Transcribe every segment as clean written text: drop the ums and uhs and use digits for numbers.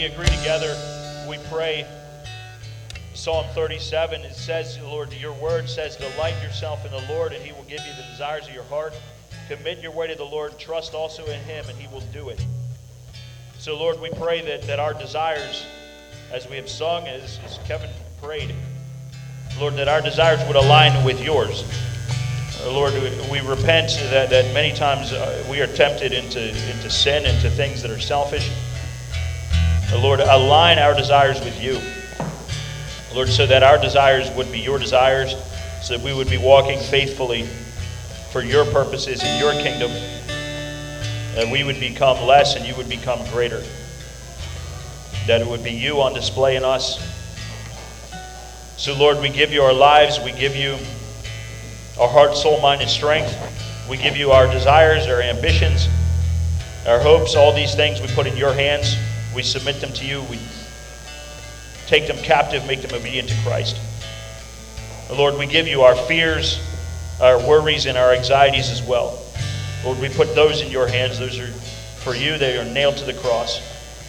We agree together, we pray. Psalm 37, it says, Lord, your word says, delight yourself in the Lord, and he will give you the desires of your heart. Commit your way to the Lord, trust also in him, and he will do it. So, Lord, we pray that our desires, as we have sung, as Kevin prayed, Lord, that our desires would align with yours. Lord, we repent that many times we are tempted into sin, into things that are selfish. Lord, align our desires with you. Lord, so that our desires would be your desires, so that we would be walking faithfully for your purposes in your kingdom, and we would become less and you would become greater. That it would be you on display in us. So, Lord, we give you our lives, we give you our heart, soul, mind, and strength. We give you our desires, our ambitions, our hopes, all these things we put in your hands. We submit them to you. We take them captive, make them obedient to Christ. Lord, we give you our fears, our worries, and our anxieties as well. Lord, we put those in your hands. Those are for you. They are nailed to the cross.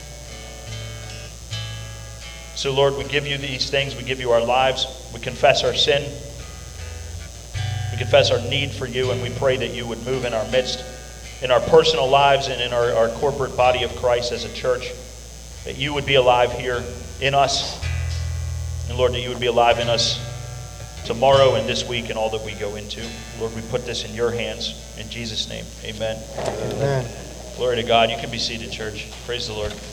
So, Lord, we give you these things. We give you our lives. We confess our sin. We confess our need for you, and we pray that you would move in our midst, in our personal lives and in our corporate body of Christ as a church. That you would be alive here in us. And Lord, that you would be alive in us tomorrow and this week and all that we go into. Lord, we put this in your hands. In Jesus' name, amen. Amen. Glory to God. You can be seated, church. Praise the Lord.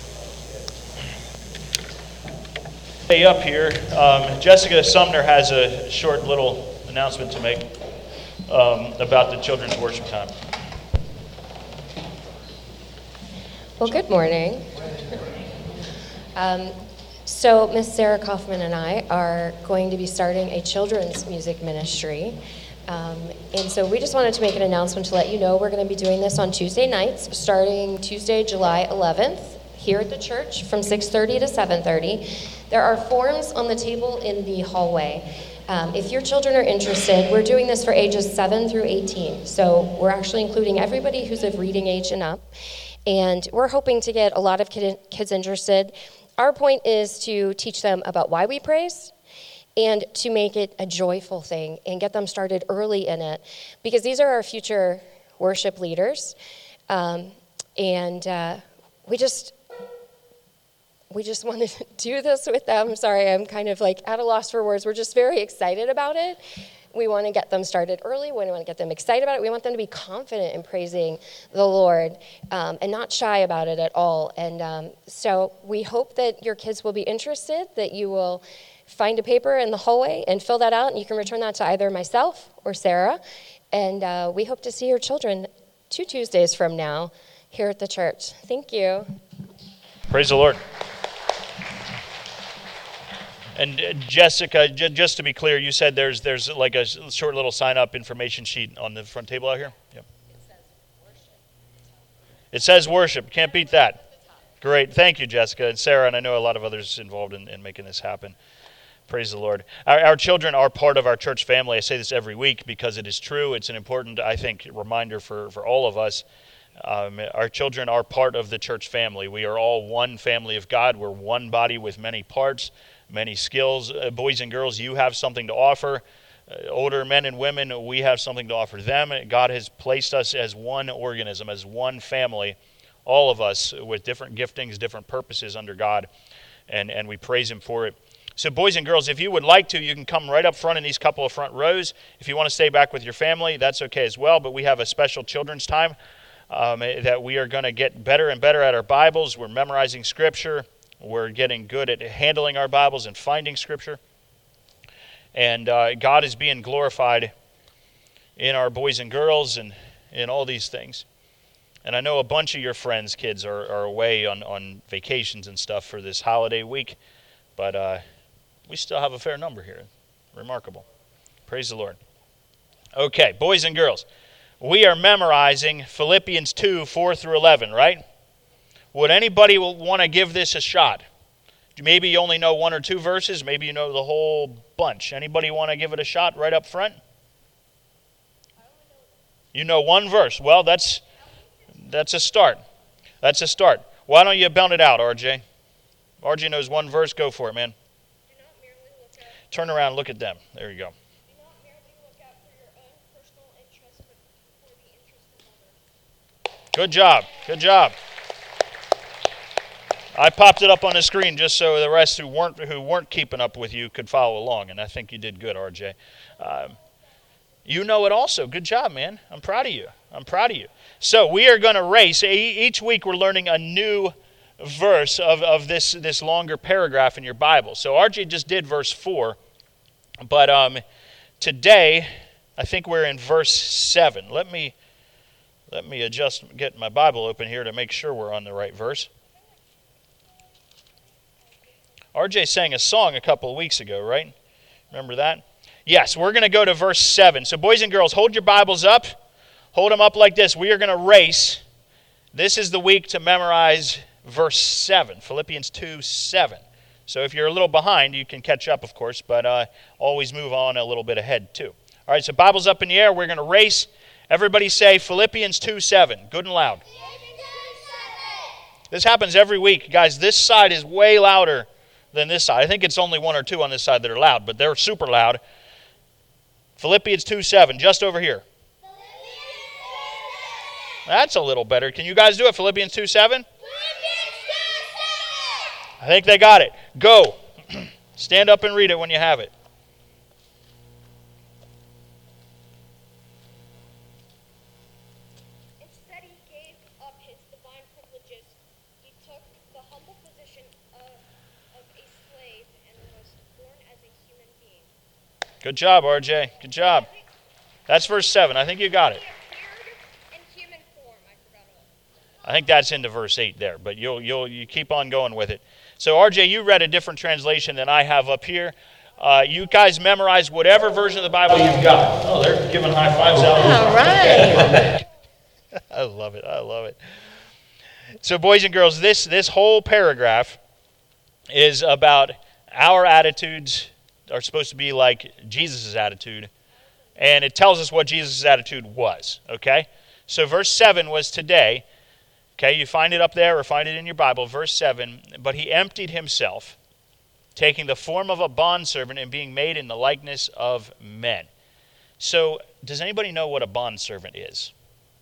Hey, up here, Jessica Sumner has a short little announcement to make about the children's worship time. Well, good morning. So Miss Sarah Kaufman and I are going to be starting a children's music ministry. And so we just wanted to make an announcement to let you know we're going to be doing this on Tuesday nights, starting Tuesday, July 11th, here at the church from 6:30 to 7:30. There are forms on the table in the hallway. If your children are interested, we're doing this for ages 7 through 18. So we're actually including everybody who's of reading age and up. And we're hoping to get a lot of kids interested. Our point is to teach them about why we praise and to make it a joyful thing and get them started early in it, because these are our future worship leaders. We just wanted to do this with them. Sorry, I'm kind of like at a loss for words. We're just very excited about it. We want to get them started early. We want to get them excited about it. We want them to be confident in praising the Lord and not shy about it at all. And so we hope that your kids will be interested, that you will find a paper in the hallway and fill that out, and you can return that to either myself or Sarah. And we hope to see your children 2 Tuesdays from now here at the church. Thank you. Praise the Lord. And Jessica, just to be clear, you said there's like a short little sign-up information sheet on the front table out here? Yep. It says worship. Can't beat that. Great. Thank you, Jessica and Sarah, and I know a lot of others involved in making this happen. Praise the Lord. Our children are part of our church family. I say this every week because it is true. It's an important, I think, reminder for all of us. Our children are part of the church family. We are all one family of God. We're one body with many parts, many skills. Boys and girls, you have something to offer. Older men and women, we have something to offer them. God has placed us as one organism, as one family, all of us with different giftings, different purposes under God, and we praise Him for it. So boys and girls, if you would like to, you can come right up front in these couple of front rows. If you want to stay back with your family, that's okay as well, but we have a special children's time that we are going to get better and better at our Bibles. We're memorizing Scripture. We're getting good at handling our Bibles and finding Scripture. And God is being glorified in our boys and girls and in all these things. And I know a bunch of your friends' kids are away on vacations and stuff for this holiday week, but we still have a fair number here. Remarkable. Praise the Lord. Okay, boys and girls, we are memorizing Philippians 2, 4 through 11, right? Would anybody want to give this a shot? Maybe you only know 1 or 2 verses. Maybe you know the whole bunch. Anybody want to give it a shot right up front? You know 1 verse. Well, that's a start. That's a start. Why don't you bound it out, RJ? RJ knows one verse. Go for it, man. Do not merely look out. Turn around and look at them. There you go. Do not merely look out for your own personal interests, but for the interests of others. Good job. Good job. I popped it up on the screen just so the rest who weren't keeping up with you could follow along, and I think you did good, RJ. You know it also. Good job, man. I'm proud of you. I'm proud of you. So we are going to race. Each week we're learning a new verse of this longer paragraph in your Bible. So RJ just did verse 4, but today I think we're in verse 7. Let me get my Bible open here to make sure we're on the right verse. RJ sang a song a couple of weeks ago, right? Remember that? Yes, we're going to go to verse 7. So boys and girls, hold your Bibles up. Hold them up like this. We are going to race. This is the week to memorize verse 7, Philippians 2:7. So if you're a little behind, you can catch up, of course, but always move on a little bit ahead, too. All right, so Bibles up in the air. We're going to race. Everybody say Philippians 2:7. Good and loud. This happens every week. Guys, this side is way louder than this side. I think it's only one or two on this side that are loud, but they're super loud. Philippians 2:7, just over here. That's a little better. Can you guys do it? Philippians 2:7? I think they got it. Go. Stand up and read it when you have it. Instead, he gave up his divine privileges. He took the humble position of a slave and was born as a human being. Good job, RJ. Good job. That's verse 7. I think you got it. He appeared in human form. I forgot about it. I think that's into verse 8 there, but you keep on going with it. So RJ, you read a different translation than I have up here. You guys memorize whatever version of the Bible you've got. Oh, they're giving high fives out. All right. I love it. I love it. So boys and girls, this whole paragraph is about our attitudes are supposed to be like Jesus' attitude. And it tells us what Jesus' attitude was. Okay? So verse 7 was today. Okay, you find it up there or find it in your Bible. Verse 7, but he emptied himself, taking the form of a bondservant and being made in the likeness of men. So does anybody know what a bondservant is?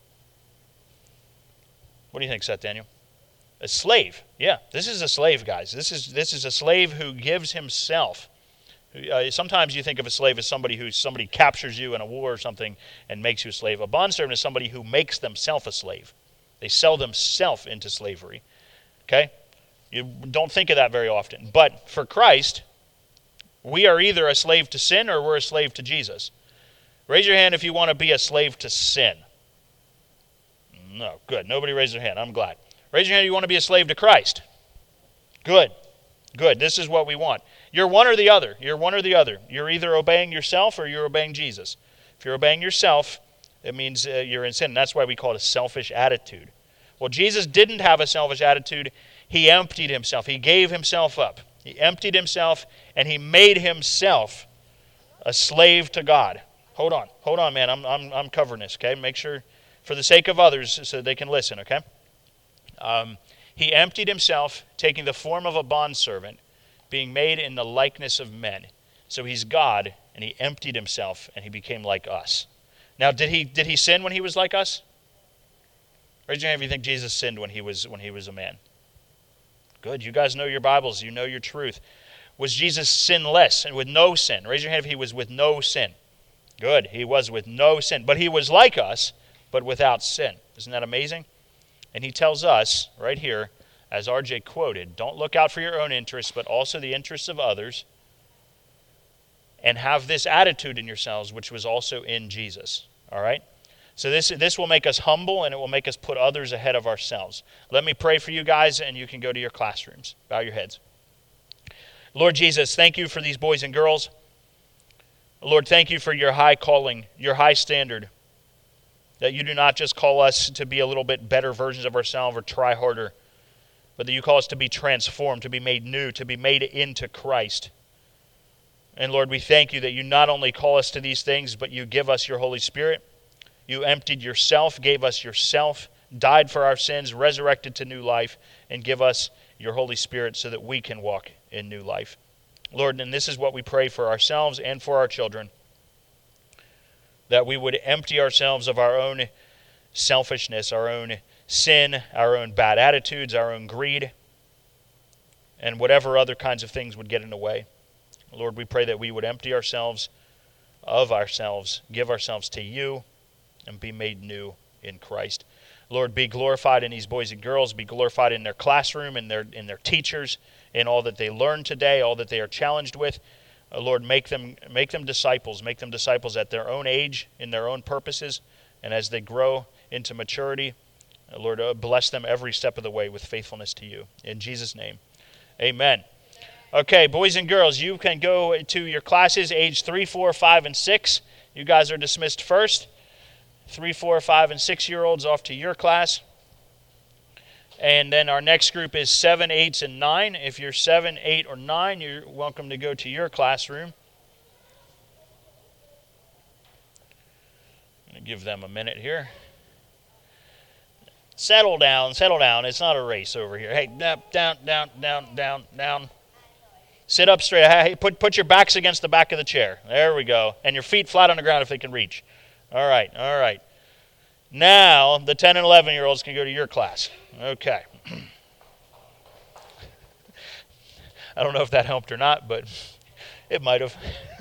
What do you think, Seth Daniel? A slave. Yeah, this is a slave, guys. This is a slave who gives himself. Sometimes you think of a slave as somebody captures you in a war or something and makes you a slave. A bondservant is somebody who makes themselves a slave. They sell themselves into slavery. Okay? You don't think of that very often. But for Christ, we are either a slave to sin or we're a slave to Jesus. Raise your hand if you want to be a slave to sin. No, good. Nobody raised their hand. I'm glad. Raise your hand if you want to be a slave to Christ. Good. Good. This is what we want. You're one or the other. You're one or the other. You're either obeying yourself or you're obeying Jesus. If you're obeying yourself, it means you're in sin. That's why we call it a selfish attitude. Well, Jesus didn't have a selfish attitude. He emptied himself. He gave himself up. He emptied himself, and he made himself a slave to God. Hold on, man. I'm covering this. Okay, make sure for the sake of others, so they can listen. Okay. He emptied himself, taking the form of a bondservant, being made in the likeness of men. So he's God, and he emptied himself, and he became like us. Now, did he sin when he was like us? Raise your hand if you think Jesus sinned when he was a man. Good. You guys know your Bibles. You know your truth. Was Jesus sinless and with no sin? Raise your hand if he was with no sin. Good. He was with no sin. But he was like us, but without sin. Isn't that amazing? And he tells us right here, as RJ quoted, don't look out for your own interests, but also the interests of others. And have this attitude in yourselves, which was also in Jesus. All right? So this will make us humble, and it will make us put others ahead of ourselves. Let me pray for you guys, and you can go to your classrooms. Bow your heads. Lord Jesus, thank you for these boys and girls. Lord, thank you for your high calling, your high standard. That you do not just call us to be a little bit better versions of ourselves or try harder, but that you call us to be transformed, to be made new, to be made into Christ. And Lord, we thank you that you not only call us to these things, but you give us your Holy Spirit. You emptied yourself, gave us yourself, died for our sins, resurrected to new life, and give us your Holy Spirit so that we can walk in new life. Lord, and this is what we pray for ourselves and for our children, that we would empty ourselves of our own selfishness, our own sin, our own bad attitudes, our own greed, and whatever other kinds of things would get in the way. Lord, we pray that we would empty ourselves of ourselves, give ourselves to you, and be made new in Christ. Lord, be glorified in these boys and girls, be glorified in their classroom, in their teachers, in all that they learn today, all that they are challenged with. Lord, make them disciples. Make them disciples at their own age, in their own purposes, and as they grow into maturity, Lord, bless them every step of the way with faithfulness to you. In Jesus' name, amen. Okay, boys and girls, you can go to your classes, age 3, 4, 5, and 6. You guys are dismissed first. 3, 4, 5, and 6-year-olds off to your class. And then our next group is 7, 8, and 9. If you're 7, 8, or 9, you're welcome to go to your classroom. I'm going to give them a minute here. Settle down, settle down. It's not a race over here. Hey, down. Sit up straight. Hey, put your backs against the back of the chair. There we go. And your feet flat on the ground if they can reach. All right. Now, the 10 and 11-year-olds can go to your class. Okay. I don't know if that helped or not, but it might have.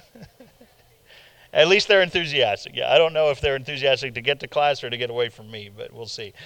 At least they're enthusiastic. Yeah, I don't know if they're enthusiastic to get to class or to get away from me, but we'll see.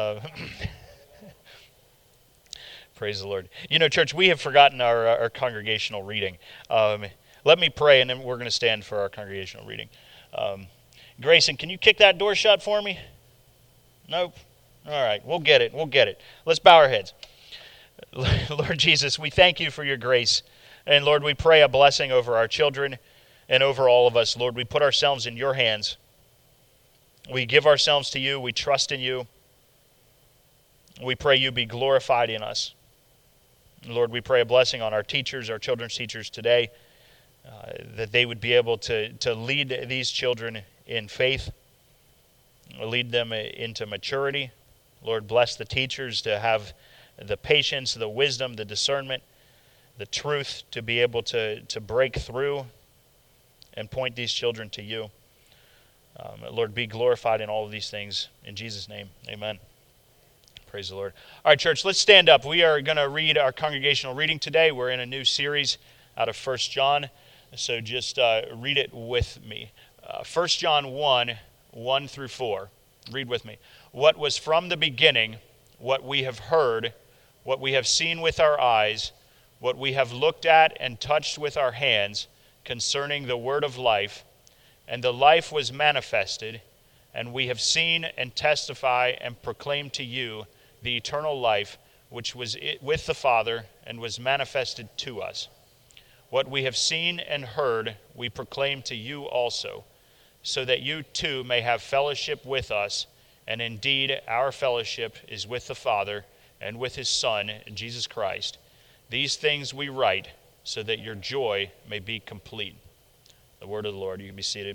Praise the Lord. You know, church, we have forgotten our congregational reading. Let me pray, and then we're going to stand for our congregational reading. Grayson, can you kick that door shut for me? Nope. All right, we'll get it. Let's bow our heads. Lord Jesus, we thank you for your grace. And Lord, we pray a blessing over our children and over all of us. Lord, we put ourselves in your hands. We give ourselves to you. We trust in you. We pray you be glorified in us. Lord, we pray a blessing on our teachers, our children's teachers today, that they would be able to lead these children in faith, lead them into maturity. Lord, bless the teachers to have the patience, the wisdom, the discernment, the truth to be able to break through and point these children to you. Lord, be glorified in all of these things. In Jesus' name, amen. Praise the Lord. All right, church, let's stand up. We are going to read our congregational reading today. We're in a new series out of 1 John, so just read it with me. 1 John 1, 1 through 4. Read with me. What was from the beginning, what we have heard, what we have seen with our eyes, what we have looked at and touched with our hands concerning the word of life, and the life was manifested, and we have seen and testify and proclaim to you the eternal life which was with the Father and was manifested to us. What we have seen and heard we proclaim to you also, so that you too may have fellowship with us, and indeed our fellowship is with the Father and with his Son, Jesus Christ. These things we write so that your joy may be complete. The word of the Lord. You can be seated.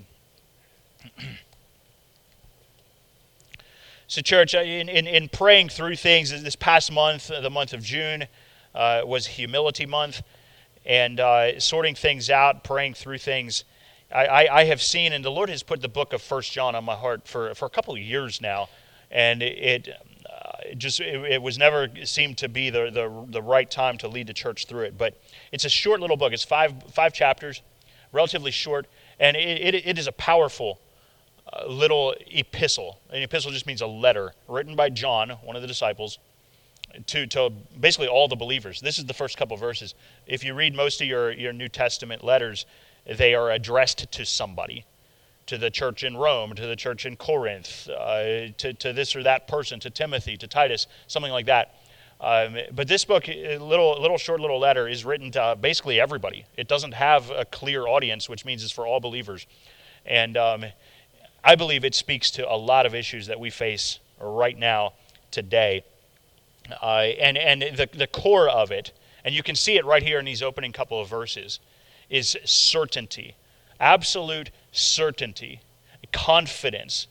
So church, in praying through things, this past month, the month of June, was Humility Month, and sorting things out, praying through things, I have seen, and the Lord has put the book of 1 John on my heart for a couple of years now, and it was never seemed to be the right time to lead the church through it. But it's a short little book. It's five chapters, relatively short, and it is a powerful little epistle. An epistle just means a letter written by John, one of the disciples, to basically all the believers. This is the first couple verses. If you read most of your New Testament letters, they are addressed to somebody, to the church in Rome, to the church in Corinth, to this or that person, to Timothy, to Titus, something like that. But this book, a short little letter, is written to basically everybody. It doesn't have a clear audience, which means it's for all believers. And I believe it speaks to a lot of issues that we face right now, today. And the core of it, and you can see it right here in these opening couple of verses, is certainty, absolute certainty, confidence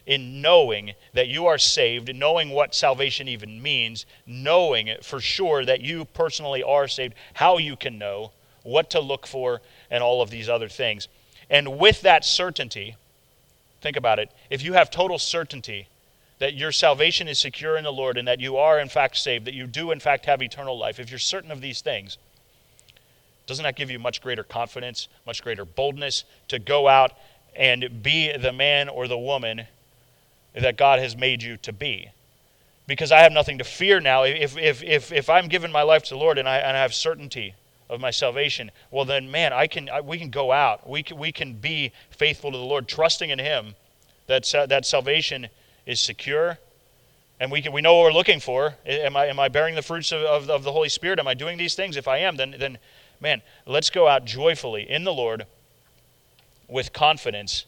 in knowing that you are saved, knowing what salvation even means, knowing for sure that you personally are saved, how you can know, what to look for, and all of these other things. And with that certainty, think about it, if you have total certainty that your salvation is secure in the Lord and that you are in fact saved, that you do in fact have eternal life, if you're certain of these things, doesn't that give you much greater confidence, much greater boldness to go out and be the man or the woman that God has made you to be? Because I have nothing to fear now. If I'm giving my life to the Lord and I have certainty of my salvation, well then, man, we can go out. We can be faithful to the Lord, trusting in Him that salvation is secure, and we know what we're looking for. Am I bearing the fruits of the Holy Spirit? Am I doing these things? If I am, then man, let's go out joyfully in the Lord with confidence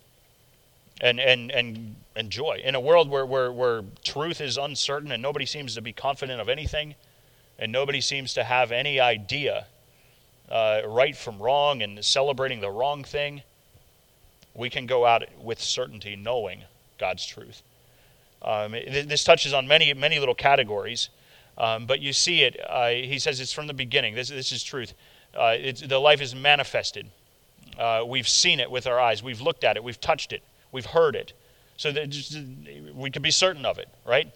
and joy. In a world where truth is uncertain and nobody seems to be confident of anything, and nobody seems to have any idea right from wrong and celebrating the wrong thing, we can go out with certainty knowing God's truth. This touches on many little categories. But you see it, he says it's from the beginning. This is truth. The life is manifested. We've seen it with our eyes. We've looked at it. We've touched it. We've heard it. So that we can be certain of it, right?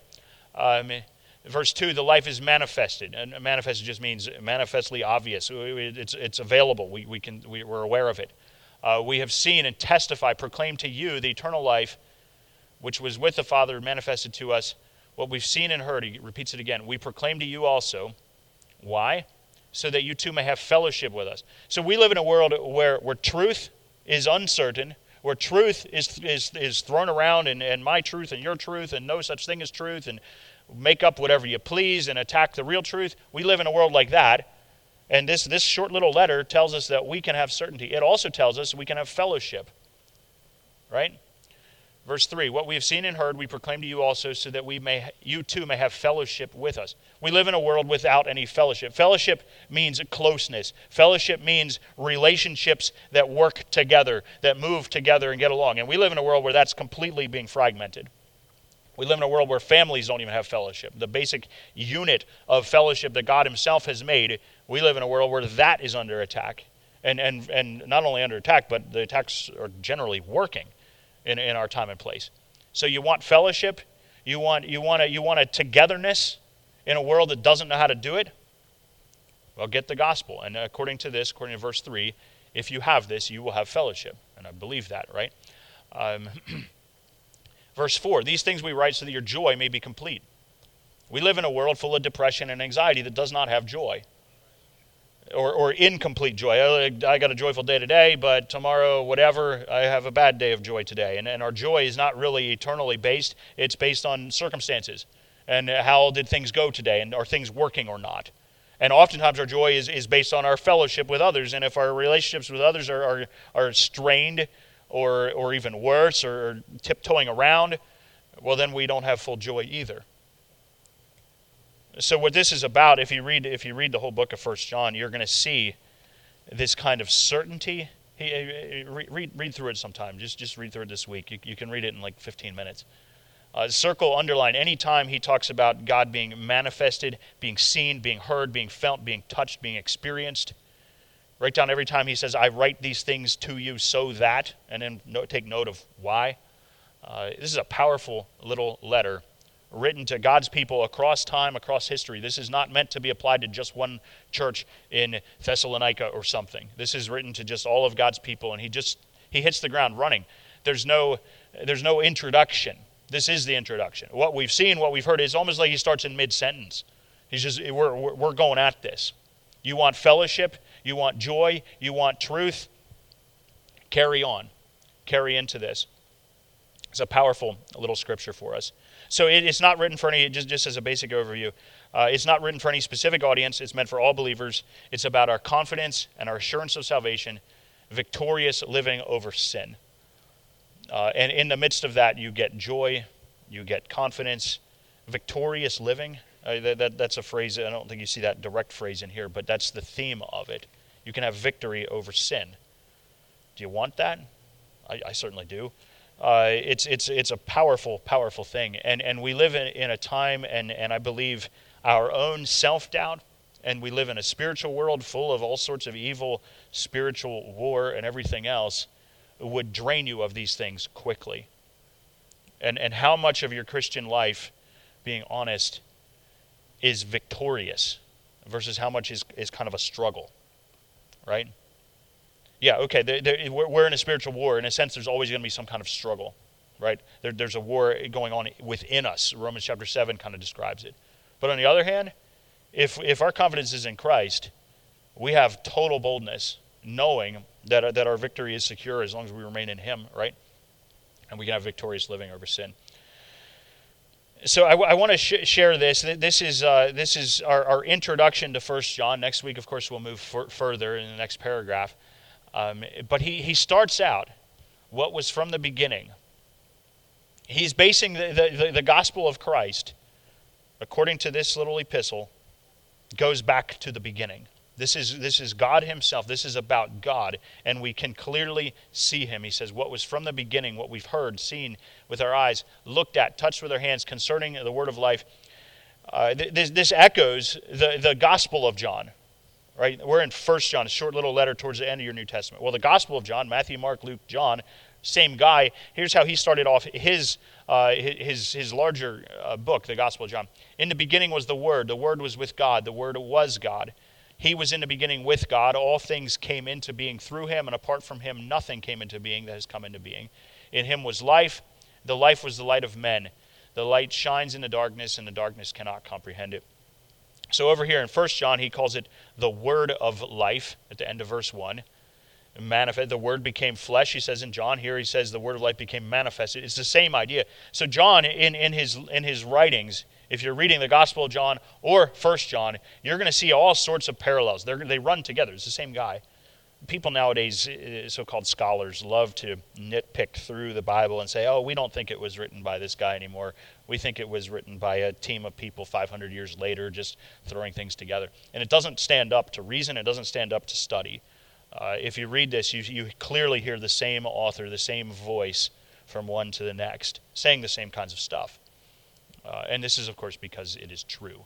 Verse 2, the life is manifested. And manifested just means manifestly obvious. It's available. We're aware of it. We have seen and testify, proclaim to you the eternal life which was with the Father, manifested to us. What we've seen and heard, he repeats it again, we proclaim to you also. Why? So that you too may have fellowship with us. So we live in a world where truth is uncertain, where truth is thrown around, and my truth and your truth, and no such thing as truth, and make up whatever you please and attack the real truth. We live in a world like that. And this short little letter tells us that we can have certainty. It also tells us we can have fellowship. Right? Verse 3, what we have seen and heard, we proclaim to you also, so that you too may have fellowship with us. We live in a world without any fellowship. Fellowship means closeness. Fellowship means relationships that work together, that move together and get along. And we live in a world where that's completely being fragmented. We live in a world where families don't even have fellowship. The basic unit of fellowship that God Himself has made, we live in a world where that is under attack. And not only under attack, but the attacks are generally working in our time and place. So you want fellowship, you want a togetherness in a world that doesn't know how to do it? Well, get the gospel. And according to verse 3, if you have this, you will have fellowship. And I believe that, right? Verse 4, these things we write so that your joy may be complete. We live in a world full of depression and anxiety that does not have joy. Or incomplete joy. I got a joyful day today, but tomorrow, whatever, I have a bad day of joy today. And our joy is not really eternally based. It's based on circumstances. And how did things go today? And are things working or not? And oftentimes our joy is based on our fellowship with others. And if our relationships with others are strained or even worse or tiptoeing around, well, then we don't have full joy either. So what this is about, if you read the whole book of 1 John, you're going to see this kind of certainty. Read through it sometime. Just read through it this week. You can read it in like 15 minutes. Circle, underline, anytime he talks about God being manifested, being seen, being heard, being felt, being touched, being experienced. Write down every time he says, I write these things to you so that, and then take note of why. This is a powerful little letter written to God's people across time, across history. This is not meant to be applied to just one church in Thessalonica or something. This is written to just all of God's people, and he hits the ground running. There's no introduction. This is the introduction. What we've seen, what we've heard, is almost like he starts in mid-sentence. We're going at this. You want fellowship, you want joy, you want truth, carry on. Carry into this. It's a powerful little scripture for us. So it's not written for any, just as a basic overview, it's not written for any specific audience. It's meant for all believers. It's about our confidence and our assurance of salvation, victorious living over sin. And in the midst of that, you get joy, you get confidence, victorious living. That's a phrase, I don't think you see that direct phrase in here, but that's the theme of it. You can have victory over sin. Do you want that? I certainly do. It's a powerful, powerful thing. And we live in a time, and I believe our own self-doubt, and we live in a spiritual world full of all sorts of evil, spiritual war and everything else, would drain you of these things quickly. And how much of your Christian life, being honest, is victorious versus how much is kind of a struggle, right? Yeah, okay, we're in a spiritual war. In a sense, there's always going to be some kind of struggle, right? There's a war going on within us. Romans chapter 7 kind of describes it. But on the other hand, if our confidence is in Christ, we have total boldness, knowing that our victory is secure as long as we remain in Him, right? And we can have victorious living over sin. So I want to share this. This is our introduction to 1 John. Next week, of course, we'll move further in the next paragraph. But he starts out, what was from the beginning. He's basing the gospel of Christ, according to this little epistle, goes back to the beginning. This is God Himself. This is about God, and we can clearly see Him. He says, what was from the beginning, what we've heard, seen with our eyes, looked at, touched with our hands concerning the word of life. This echoes the Gospel of John, right? We're in 1 John, a short little letter towards the end of your New Testament. Well, the Gospel of John, Matthew, Mark, Luke, John, same guy. Here's how he started off his larger book, the Gospel of John. In the beginning was the Word was with God, the Word was God. He was in the beginning with God. All things came into being through Him, and apart from Him, nothing came into being that has come into being. In Him was life. The life was the light of men. The light shines in the darkness, and the darkness cannot comprehend it. So over here in 1 John, he calls it the word of life at the end of verse 1. The word became flesh, he says in John. Here he says the word of life became manifested. It's the same idea. So John, in his writings, if you're reading the Gospel of John or 1 John, you're going to see all sorts of parallels. They run together. It's the same guy. People nowadays, so-called scholars, love to nitpick through the Bible and say, oh, we don't think it was written by this guy anymore. We think it was written by a team of people 500 years later just throwing things together. And it doesn't stand up to reason. It doesn't stand up to study. If you read this, you clearly hear the same author, the same voice from one to the next, saying the same kinds of stuff. And this is, of course, because it is true.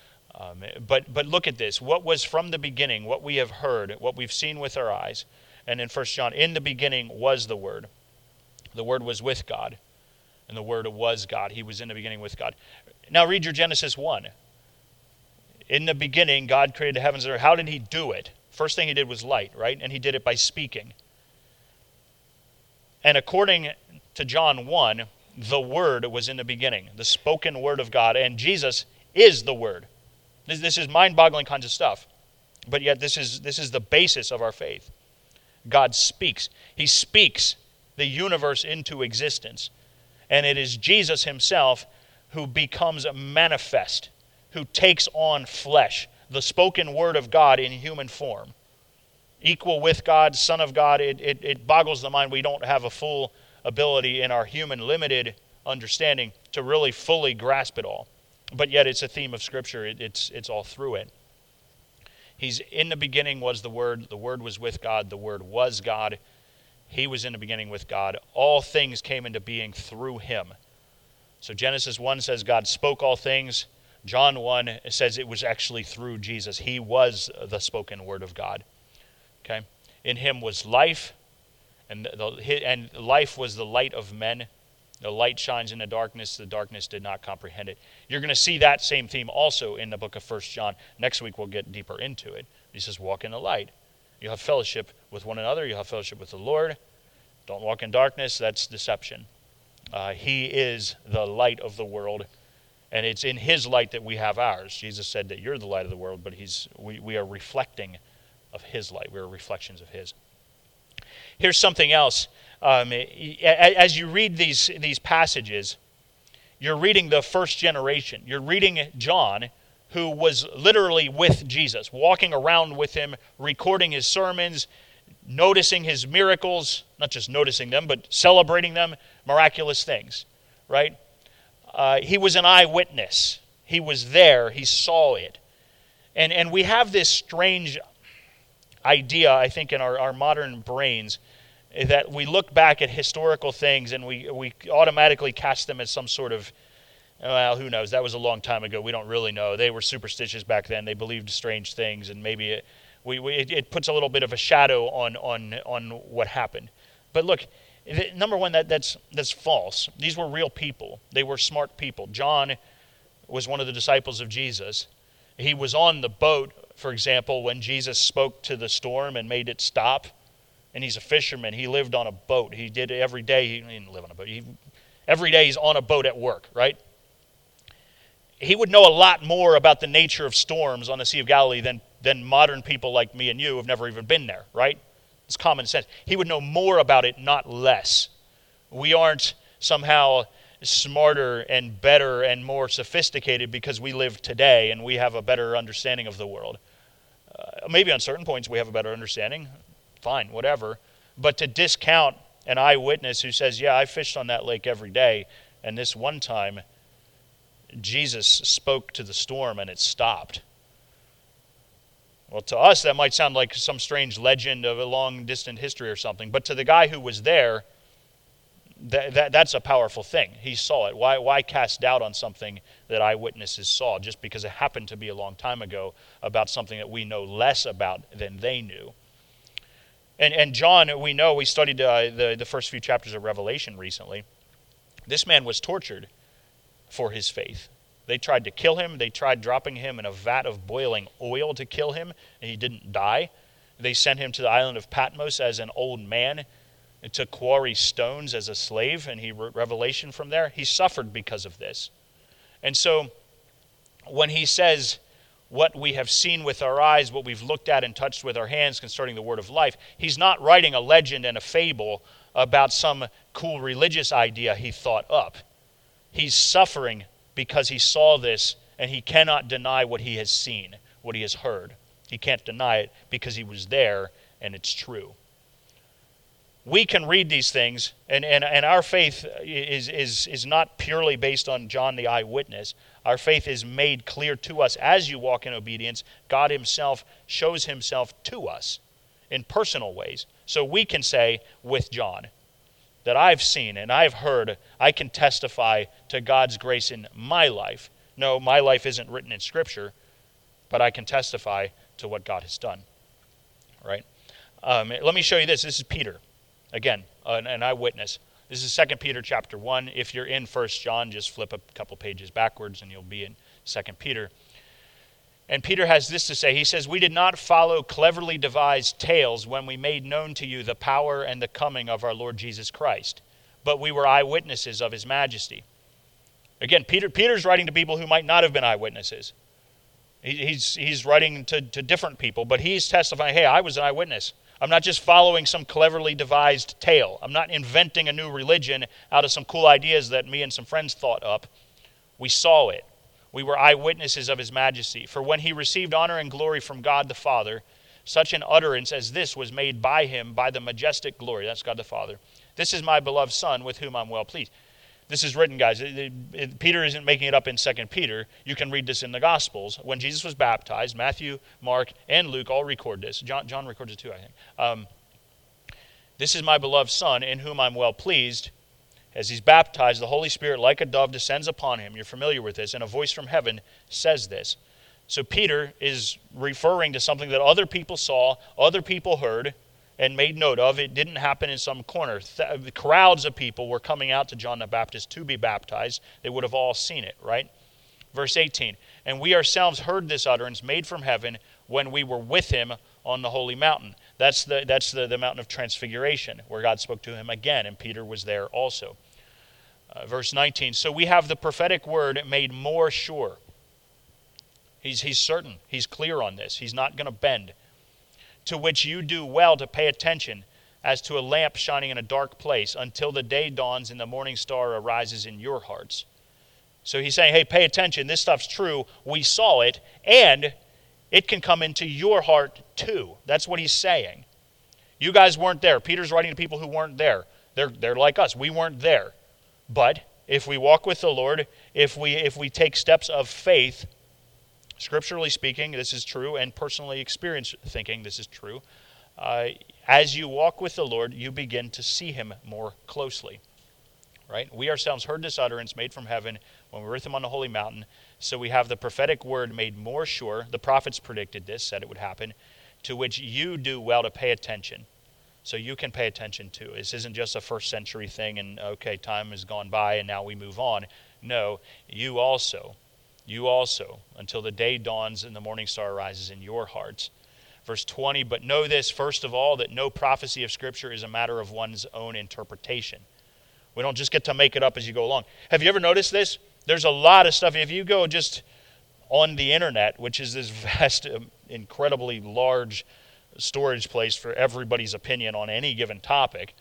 But look at this. What was from the beginning, what we have heard, what we've seen with our eyes. And in 1 John, in the beginning was the Word. The Word was with God, and the Word was God. He was in the beginning with God. Now read your Genesis 1. In the beginning, God created the heavens and earth. How did He do it? First thing He did was light, right? And He did it by speaking. And according to John 1, the Word was in the beginning, the spoken Word of God. And Jesus is the Word. This is mind-boggling kinds of stuff. But yet this is the basis of our faith. God speaks. He speaks the universe into existence. And it is Jesus Himself who becomes manifest, who takes on flesh, the spoken word of God in human form. Equal with God, Son of God. It boggles the mind. We don't have a full ability in our human limited understanding to really fully grasp it all. But yet it's a theme of Scripture. It's all through it. He's in the beginning was the Word was with God, the Word was God. He was in the beginning with God. All things came into being through Him. So Genesis 1 says God spoke all things. John 1 says it was actually through Jesus. He was the spoken Word of God. Okay? In Him was life, and life was the light of men. The light shines in the darkness did not comprehend it. You're going to see that same theme also in the book of 1 John. Next week we'll get deeper into it. He says, walk in the light. You'll have fellowship with one another. You'll have fellowship with the Lord. Don't walk in darkness. That's deception. He is the light of the world, and it's in His light that we have ours. Jesus said that you're the light of the world, but we are reflecting of His light. We are reflections of His. Here's something else. As you read these passages, you're reading the first generation. You're reading John, who was literally with Jesus, walking around with Him, recording His sermons, noticing His miracles, not just noticing them, but celebrating them, miraculous things, right? He was an eyewitness. He was there. He saw it. And we have this strange idea, I think, in our modern brains that we look back at historical things and we automatically cast them as some sort of, well, who knows? That was a long time ago. We don't really know. They were superstitious back then. They believed strange things, and maybe it puts a little bit of a shadow on what happened. But look, number one, that's false. These were real people. They were smart people. John was one of the disciples of Jesus. He was on the boat, for example, when Jesus spoke to the storm and made it stop. And he's a fisherman. He lived on a boat. He did it every day. He didn't live on a boat. Every day he's on a boat at work, right? He would know a lot more about the nature of storms on the Sea of Galilee than modern people like me and you who have never even been there, right? It's common sense. He would know more about it, not less. We aren't somehow smarter and better and more sophisticated because we live today and we have a better understanding of the world. Maybe on certain points we have a better understanding. Fine, whatever. But to discount an eyewitness who says, yeah, I fished on that lake every day, and this one time Jesus spoke to the storm and it stopped. Well, to us that might sound like some strange legend of a long distant history or something, but to the guy who was there, that's a powerful thing. He saw it. Why cast doubt on something that eyewitnesses saw just because it happened to be a long time ago about something that we know less about than they knew? And John, we know, we studied the first few chapters of Revelation recently. This man was tortured for his faith. They tried to kill him. They tried dropping him in a vat of boiling oil to kill him, and he didn't die. They sent him to the island of Patmos as an old man to quarry stones as a slave, and he wrote Revelation from there. He suffered because of this. And so when he says, what we have seen with our eyes, what we've looked at and touched with our hands concerning the word of life, he's not writing a legend and a fable about some cool religious idea he thought up. He's suffering because he saw this, and he cannot deny what he has seen, what he has heard. He can't deny it because he was there, and it's true. We can read these things, and our faith is not purely based on John the eyewitness. Our faith is made clear to us as you walk in obedience. God himself shows himself to us in personal ways. So we can say with John that I've seen and I've heard, I can testify to God's grace in my life. No, my life isn't written in Scripture, but I can testify to what God has done. Right? Let me show you this. This is Peter. Again, an eyewitness. This is 2 Peter chapter 1. If you're in 1 John, just flip a couple pages backwards and you'll be in 2 Peter. And Peter has this to say. He says, we did not follow cleverly devised tales when we made known to you the power and the coming of our Lord Jesus Christ, but we were eyewitnesses of his majesty. Again, Peter's writing to people who might not have been eyewitnesses. He's writing to different people, but he's testifying, hey, I was an eyewitness. I'm not just following some cleverly devised tale. I'm not inventing a new religion out of some cool ideas that me and some friends thought up. We saw it. We were eyewitnesses of his majesty. For when he received honor and glory from God the Father, such an utterance as this was made by him by the majestic glory. That's God the Father. This is my beloved Son with whom I'm well pleased. This is written, guys. Peter isn't making it up in 2 Peter. You can read this in the Gospels. When Jesus was baptized, Matthew, Mark, and Luke all record this. John records it too, I think. This is my beloved Son, in whom I'm well pleased. As he's baptized, the Holy Spirit, like a dove, descends upon him. You're familiar with this. And a voice from heaven says this. So Peter is referring to something that other people saw, other people heard, and made note of. It didn't happen in some corner. The crowds of people were coming out to John the Baptist to be baptized. They would have all seen it, right? Verse 18, and we ourselves heard this utterance made from heaven when we were with him on the holy mountain. That's the mountain of transfiguration, where God spoke to him again, and Peter was there also. Verse 19, so we have the prophetic word made more sure. He's certain. He's clear on this. He's not going to bend. To which you do well to pay attention as to a lamp shining in a dark place until the day dawns and the morning star arises in your hearts. So he's saying, hey, pay attention. This stuff's true. We saw it, and it can come into your heart too. That's what he's saying. You guys weren't there. Peter's writing to people who weren't there. They're like us. We weren't there. But if we walk with the Lord, if we take steps of faith, scripturally speaking, this is true, and personally experienced thinking, this is true. as you walk with the Lord, you begin to see him more closely. Right? We ourselves heard this utterance made from heaven when we were with him on the holy mountain. So we have the prophetic word made more sure. The prophets predicted this, said it would happen, to which you do well to pay attention. So you can pay attention to. This isn't just a first century thing and, okay, time has gone by and now we move on. No, you also, until the day dawns and the morning star rises in your hearts. Verse 20, but know this, first of all, that no prophecy of Scripture is a matter of one's own interpretation. We don't just get to make it up as you go along. Have you ever noticed this? There's a lot of stuff. If you go just on the internet, which is this vast, incredibly large storage place for everybody's opinion on any given topic,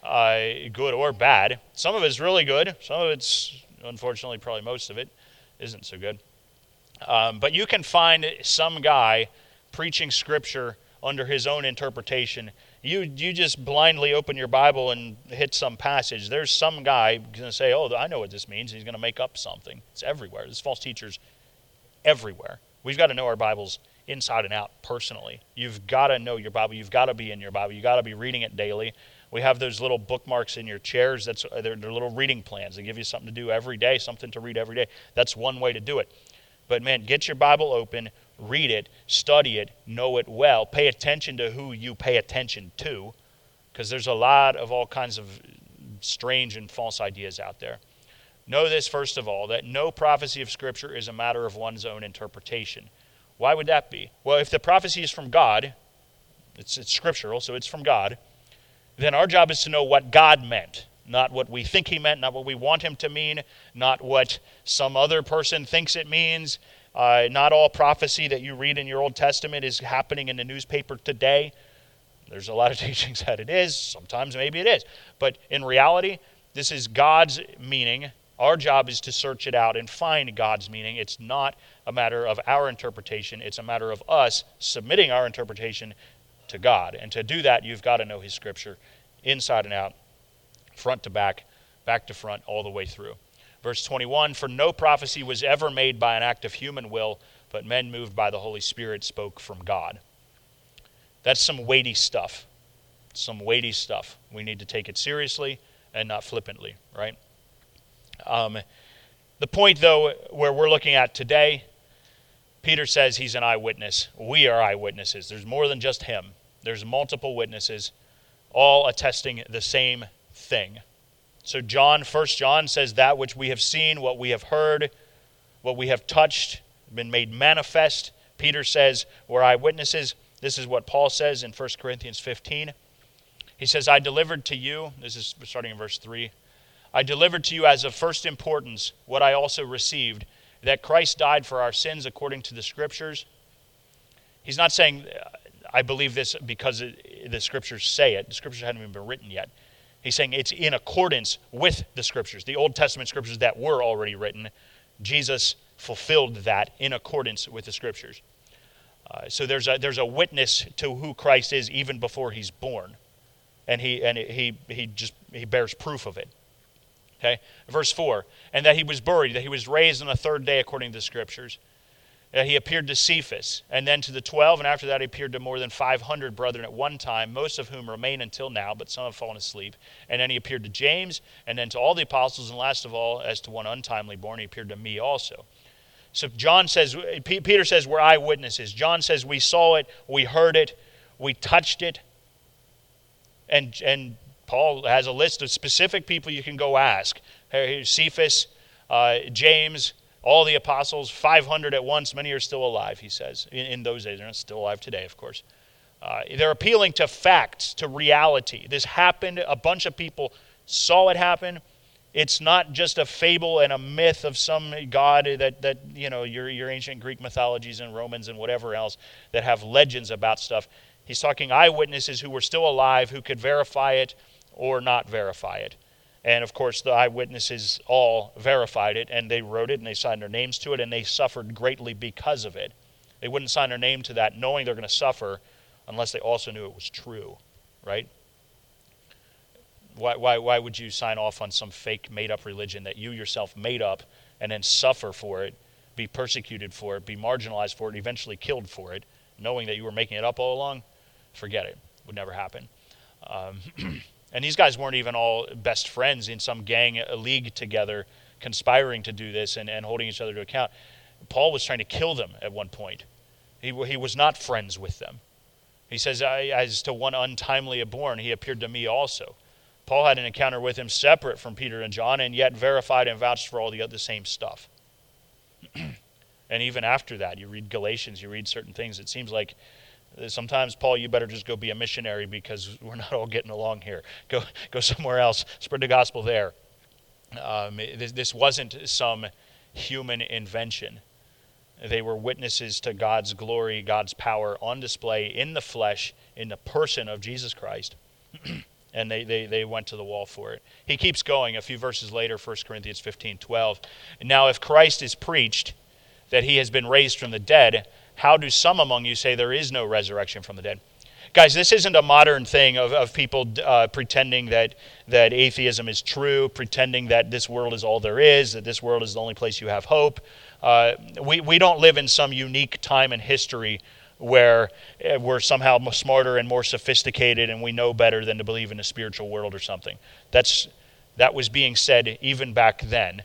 good or bad. Some of it's really good. Some of it's, unfortunately, probably most of it isn't so good. But you can find some guy preaching Scripture under his own interpretation. You just blindly open your Bible and hit some passage. There's some guy going to say, oh, I know what this means. He's going to make up something. It's everywhere. There's false teachers everywhere. We've got to know our Bibles inside and out personally. You've got to know your Bible. You've got to be in your Bible. You've got to be reading it daily. We have those little bookmarks in your chairs. They're little reading plans. They give you something to do every day, something to read every day. That's one way to do it. But man, get your Bible open, read it, study it, know it well. Pay attention to who you pay attention to, because there's a lot of all kinds of strange and false ideas out there. Know this, first of all, that no prophecy of Scripture is a matter of one's own interpretation. Why would that be? Well, if the prophecy is from God, it's scriptural, so it's from God, then our job is to know what God meant. Not what we think he meant, not what we want him to mean, not what some other person thinks it means. Not all prophecy that you read in your Old Testament is happening in the newspaper today. There's a lot of teachings that it is. Sometimes maybe it is. But in reality, this is God's meaning. Our job is to search it out and find God's meaning. It's not a matter of our interpretation. It's a matter of us submitting our interpretation to God. And to do that, you've got to know his Scripture inside and out, front to back to front, all the way through. Verse 21, for no prophecy was ever made by an act of human will, but men moved by the Holy Spirit spoke from God. That's some weighty stuff. Some weighty stuff. We need to take it seriously and not flippantly, right? The point, though, where we're looking at today, Peter says he's an eyewitness. We are eyewitnesses. There's more than just him. There's multiple witnesses, all attesting the same thing. So 1 John says that which we have seen, what we have heard, what we have touched, been made manifest. Peter says we're eyewitnesses. This is what Paul says in 1 Corinthians 15. He says, I delivered to you, this is starting in verse 3, I delivered to you as of first importance what I also received, that Christ died for our sins according to the Scriptures. He's not saying, I believe this because the Scriptures say it. The Scriptures hadn't even been written yet. He's saying it's in accordance with the Scriptures, the Old Testament Scriptures that were already written. Jesus fulfilled that in accordance with the Scriptures. So there's a witness to who Christ is even before he's born, and he bears proof of it. Okay, verse 4, and that he was buried, that he was raised on the third day according to the Scriptures. He appeared to Cephas, and then to the 12, and after that he appeared to more than 500 brethren at one time, most of whom remain until now, but some have fallen asleep. And then he appeared to James, and then to all the apostles, and last of all, as to one untimely born, he appeared to me also. So Peter says we're eyewitnesses. John says we saw it, we heard it, we touched it. And Paul has a list of specific people you can go ask. Here's Cephas, James, all the apostles, 500 at once. Many are still alive, he says. In those days, they're not still alive today, of course. They're appealing to facts, to reality. This happened. A bunch of people saw it happen. It's not just a fable and a myth of some god that your ancient Greek mythologies and Romans and whatever else that have legends about stuff. He's talking eyewitnesses who were still alive, who could verify it or not verify it. And of course, the eyewitnesses all verified it, and they wrote it, and they signed their names to it, and they suffered greatly because of it. They wouldn't sign their name to that knowing they're going to suffer unless they also knew it was true, right? Why would you sign off on some fake made-up religion that you yourself made up and then suffer for it, be persecuted for it, be marginalized for it, eventually killed for it, knowing that you were making it up all along? Forget it. Would never happen. And these guys weren't even all best friends in some gang, a league together, conspiring to do this and holding each other to account. Paul was trying to kill them at one point. He was not friends with them. He says, as to one untimely born, he appeared to me also. Paul had an encounter with him separate from Peter and John, and yet verified and vouched for all the same stuff. And even after that, you read Galatians, you read certain things, it seems like sometimes, Paul, you better just go be a missionary because we're not all getting along here. Go somewhere else, spread the gospel there. This wasn't some human invention. They were witnesses to God's glory, God's power on display in the flesh, in the person of Jesus Christ. And they went to the wall for it. He keeps going a few verses later, 1 Corinthians 15:12. Now if Christ is preached that he has been raised from the dead, how do some among you say there is no resurrection from the dead? Guys, this isn't a modern thing of people pretending that atheism is true, pretending that this world is all there is, that this world is the only place you have hope. We don't live in some unique time in history where we're somehow smarter and more sophisticated and we know better than to believe in a spiritual world or something. That was being said even back then.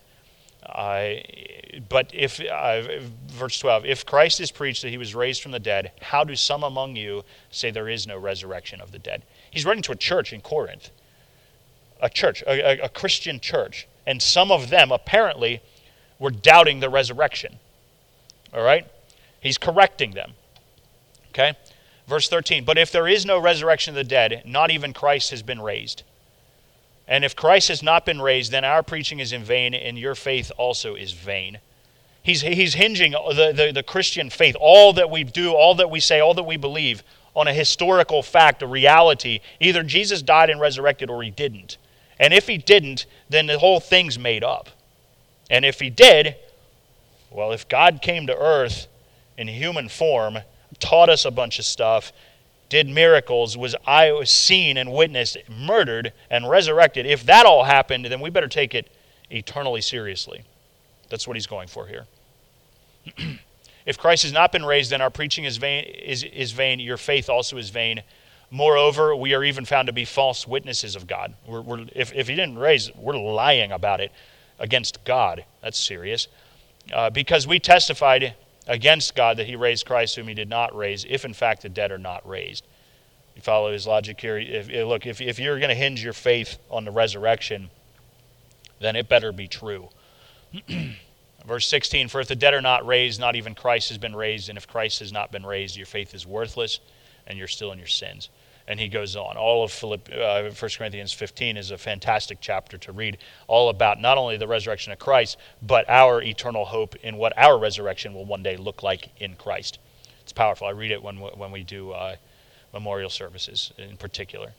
But if, verse 12, if Christ is preached that he was raised from the dead, how do some among you say there is no resurrection of the dead? He's writing to a church in Corinth, a Christian church, and some of them apparently were doubting the resurrection. All right? He's correcting them. Okay? Verse 13, but if there is no resurrection of the dead, not even Christ has been raised. And if Christ has not been raised, then our preaching is in vain, and your faith also is vain. He's hinging the Christian faith, all that we do, all that we say, all that we believe, on a historical fact, a reality. Either Jesus died and resurrected or he didn't. And if he didn't, then the whole thing's made up. And if he did, well, if God came to earth in human form, taught us a bunch of stuff, did miracles, was seen and witnessed, murdered, and resurrected. If that all happened, then we better take it eternally seriously. That's what he's going for here. If Christ has not been raised, then our preaching is vain. Your faith also is vain. Moreover, we are even found to be false witnesses of God. If he didn't raise, we're lying about it against God. That's serious. Because we testified against God that he raised Christ whom he did not raise, if in fact the dead are not raised. You follow his logic here? If you're going to hinge your faith on the resurrection, then it better be true. Verse 16, for if the dead are not raised, not even Christ has been raised, and if Christ has not been raised, your faith is worthless, and you're still in your sins. And he goes on. All of 1 Corinthians 15 is a fantastic chapter to read, all about not only the resurrection of Christ, but our eternal hope in what our resurrection will one day look like in Christ. It's powerful. I read it when we do memorial services in particular.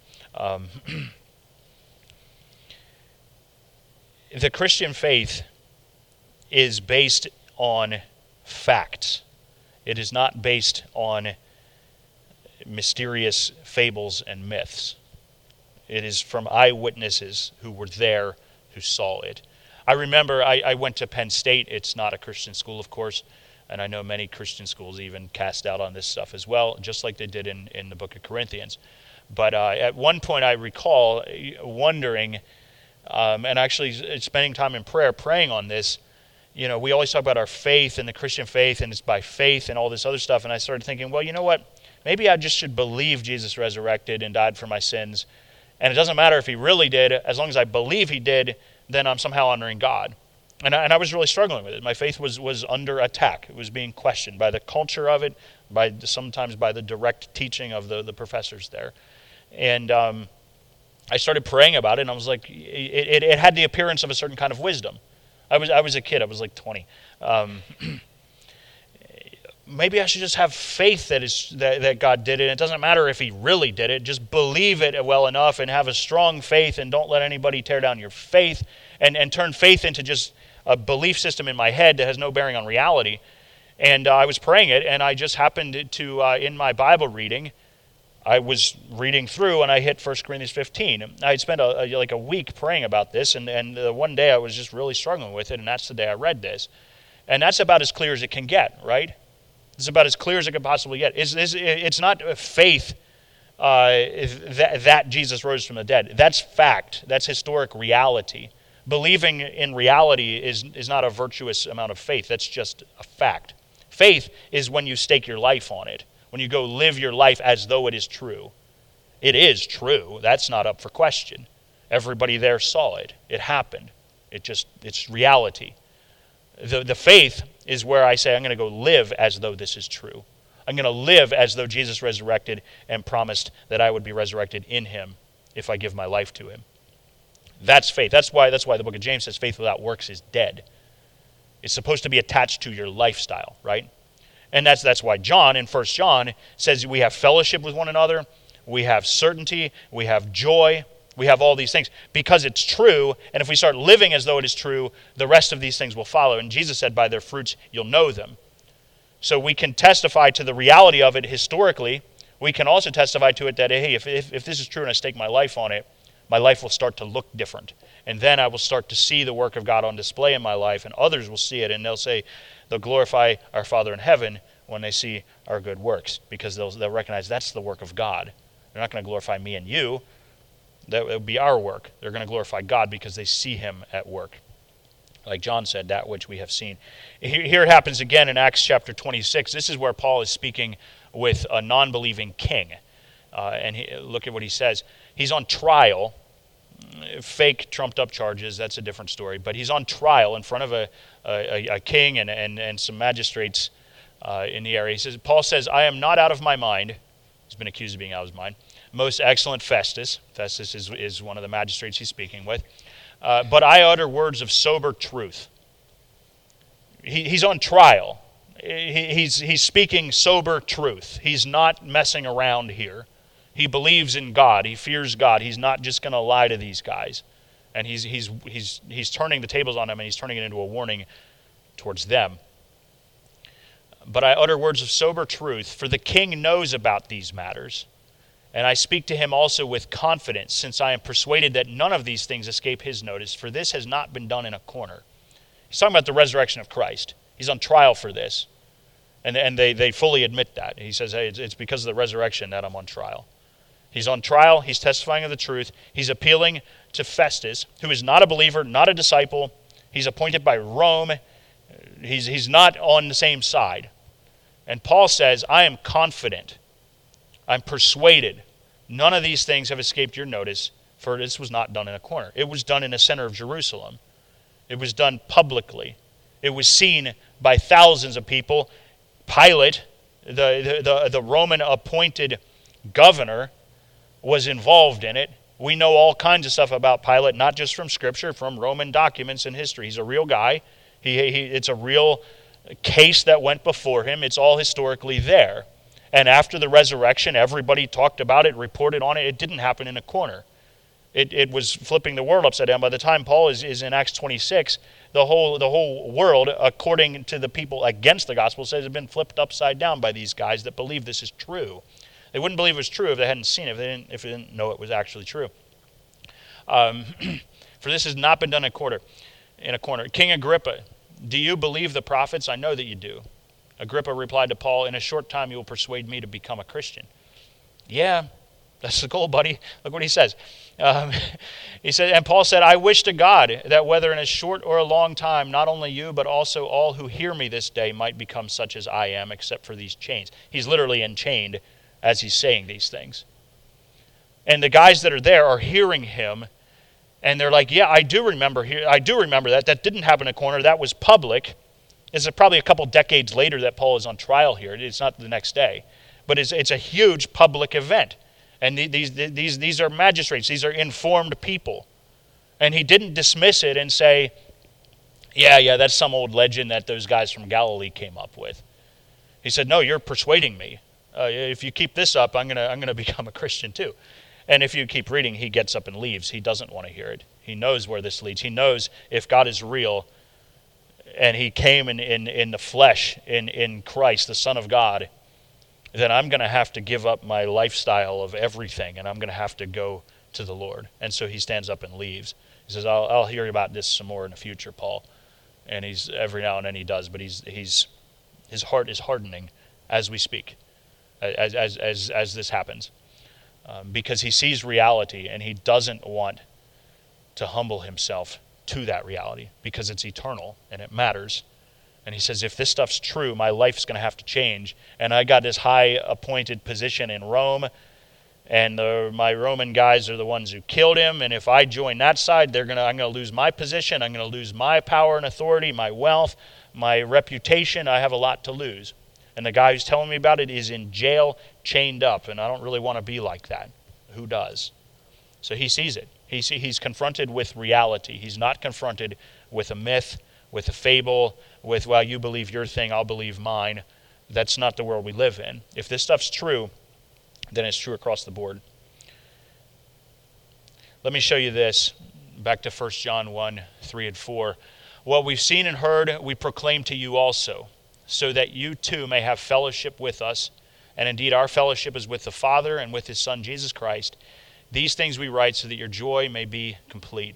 The Christian faith is based on facts. It is not based on mysterious fables and myths. It is from eyewitnesses who were there, who saw it. I remember I went to Penn State. It's not a Christian school, of course, and I know many Christian schools even cast out on this stuff as well, just like they did in the book of Corinthians. But at one point I recall wondering, and actually spending time in prayer, praying on this. You know, we always talk about our faith and the Christian faith, and it's by faith and all this other stuff, and I started thinking, well, you know what? Maybe I just should believe Jesus resurrected and died for my sins. And it doesn't matter if he really did. As long as I believe he did, then I'm somehow honoring God. And I was really struggling with it. My faith was under attack. It was being questioned by the culture of it, sometimes by the direct teaching of the professors there. And I started praying about it, and I was like, it had the appearance of a certain kind of wisdom. I was a kid. I was like 20. Maybe I should just have faith that God did it. It doesn't matter if he really did it. Just believe it well enough and have a strong faith, and don't let anybody tear down your faith and turn faith into just a belief system in my head that has no bearing on reality. And I was praying it, and I just happened to, in my Bible reading, I was reading through, and I hit 1 Corinthians 15. I had spent a week praying about this, and one day I was just really struggling with it, and that's the day I read this. And that's about as clear as it can get, right? It's about as clear as it could possibly get. It's not faith that Jesus rose from the dead. That's fact. That's historic reality. Believing in reality is not a virtuous amount of faith. That's just a fact. Faith is when you stake your life on it, when you go live your life as though it is true. It is true. That's not up for question. Everybody there saw it. It happened. It's reality. The faith is where I say, I'm going to go live as though this is true. I'm going to live as though Jesus resurrected and promised that I would be resurrected in him if I give my life to him. That's faith. That's why the book of James says faith without works is dead. It's supposed to be attached to your lifestyle, right? And that's why John in 1 John says we have fellowship with one another, we have certainty, we have joy, we have all these things because it's true. And if we start living as though it is true, the rest of these things will follow. And Jesus said, by their fruits you'll know them. So we can testify to the reality of it historically. We can also testify to it that, hey, if this is true and I stake my life on it, my life will start to look different. And then I will start to see the work of God on display in my life, and others will see it, and they'll glorify our Father in heaven when they see our good works, because they'll recognize that's the work of God. They're not going to glorify me and you. That will be our work. They're going to glorify God because they see him at work. Like John said, that which we have seen. Here it happens again in Acts chapter 26. This is where Paul is speaking with a non-believing king. Look at what he says. He's on trial. Fake trumped-up charges, that's a different story. But he's on trial in front of a king and some magistrates in the area. Paul says, I am not out of my mind. He's been accused of being out of his mind. Most excellent Festus. Festus is one of the magistrates he's speaking with. But I utter words of sober truth. He's on trial. He's speaking sober truth. He's not messing around here. He believes in God. He fears God. He's not just going to lie to these guys. And he's turning the tables on them, and he's turning it into a warning towards them. But I utter words of sober truth, for the king knows about these matters. And I speak to him also with confidence, since I am persuaded that none of these things escape his notice, for this has not been done in a corner. He's talking about the resurrection of Christ. He's on trial for this. And they fully admit that. He says, hey, it's because of the resurrection that I'm on trial. He's on trial. He's testifying of the truth. He's appealing to Festus, who is not a believer, not a disciple. He's appointed by Rome. He's not on the same side. And Paul says, I am confident. I'm persuaded. None of these things have escaped your notice, for this was not done in a corner. It was done in the center of Jerusalem. It was done publicly. It was seen by thousands of people. Pilate, the Roman appointed governor, was involved in it. We know all kinds of stuff about Pilate, not just from Scripture, from Roman documents and history. He's a real guy. It's a real case that went before him. It's all historically there. And after the resurrection, everybody talked about it, reported on it. It didn't happen in a corner. It was flipping the world upside down. By the time Paul is in Acts 26, the whole world, according to the people against the gospel, says it's been flipped upside down by these guys that believe this is true. They wouldn't believe it was true if they hadn't seen it, if they didn't know it was actually true. For this has not been done in a corner. King Agrippa, do you believe the prophets? I know that you do. Agrippa replied to Paul, in a short time you will persuade me to become a Christian. Yeah, that's the goal, buddy. Look what he says. He said, and Paul said, I wish to God that whether in a short or a long time, not only you, but also all who hear me this day might become such as I am, except for these chains. He's literally enchained as he's saying these things. And the guys that are there are hearing him, and they're like, yeah, I do remember that. That didn't happen in a corner. That was public. It's probably a couple decades later that Paul is on trial here. It's not the next day. But it's a huge public event. And these are magistrates. These are informed people. And he didn't dismiss it and say, yeah, that's some old legend that those guys from Galilee came up with. He said, no, you're persuading me. If you keep this up, I'm gonna become a Christian too. And if you keep reading, he gets up and leaves. He doesn't want to hear it. He knows where this leads. He knows if God is real and he came in the flesh, in Christ, the Son of God, then I'm going to have to give up my lifestyle of everything, and I'm going to have to go to the Lord. And so he stands up and leaves. He says, I'll hear about this some more in the future, Paul. And he's every now and then he does, but his heart is hardening as we speak, as this happens. because he sees reality and he doesn't want to humble himself to that reality because it's eternal and it matters. And he says, if this stuff's true, my life's going to have to change. And I got this high appointed position in Rome, and my Roman guys are the ones who killed him. And if I join that side, I'm going to lose my position. I'm going to lose my power and authority, my wealth, my reputation. I have a lot to lose. And the guy who's telling me about it is in jail, chained up. And I don't really want to be like that. Who does? So he sees it. He's confronted with reality. He's not confronted with a myth, with a fable, with, well, you believe your thing, I'll believe mine. That's not the world we live in. If this stuff's true, then it's true across the board. Let me show you this. Back to 1 John 1, 3 and 4. What we've seen and heard, we proclaim to you also, so that you too may have fellowship with us. And indeed, our fellowship is with the Father and with his Son, Jesus Christ. These things we write so that your joy may be complete.